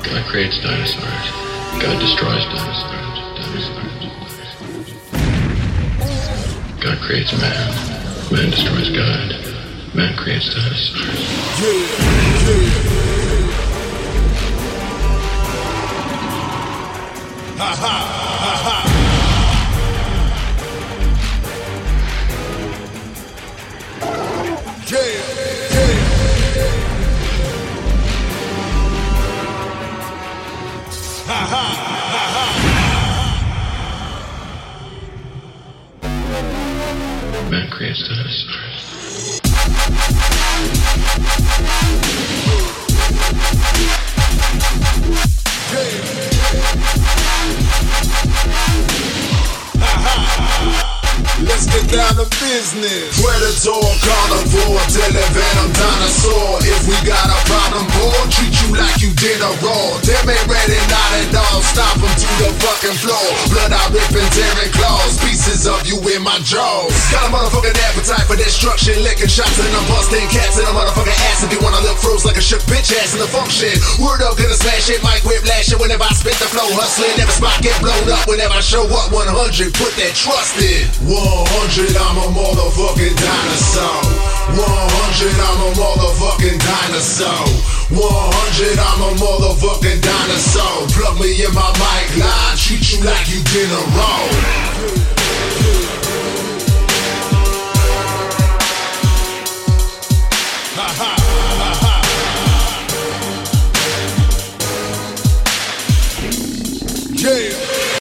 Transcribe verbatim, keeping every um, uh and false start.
God creates dinosaurs. God destroys dinosaurs. Dinosaurs. God creates man. Man destroys God. Man creates dinosaurs. Yeah, yeah. Ha ha, ha ha. Yeah, yeah. Ha ha, ha ha. Man creates dinosaurs. Let's get down to business. Predator, carnivore, televenom, dinosaur. If we got a problem, boy, treat you like you did a raw. Them ain't ready, not at all. Stop them to the fucking floor. Blood out ripping, tearing claws. Pieces of you in my jaws. Got a motherfucking appetite for destruction. Licking shots and I'm busting cats in a motherfucking ass. If you wanna look froze like a shook bitch ass in the function. Word up, gonna smash it, mic whip, lash it. Whenever I spit the flow, hustling. Never spot get blown up. Whenever I show up, one hundred, put that trust in. one hundred, I'm a motherfucking dinosaur. one hundred, I'm a motherfucking dinosaur. one hundred, I'm a motherfucking dinosaur. Plug me in my mic line, treat you like you did a roll.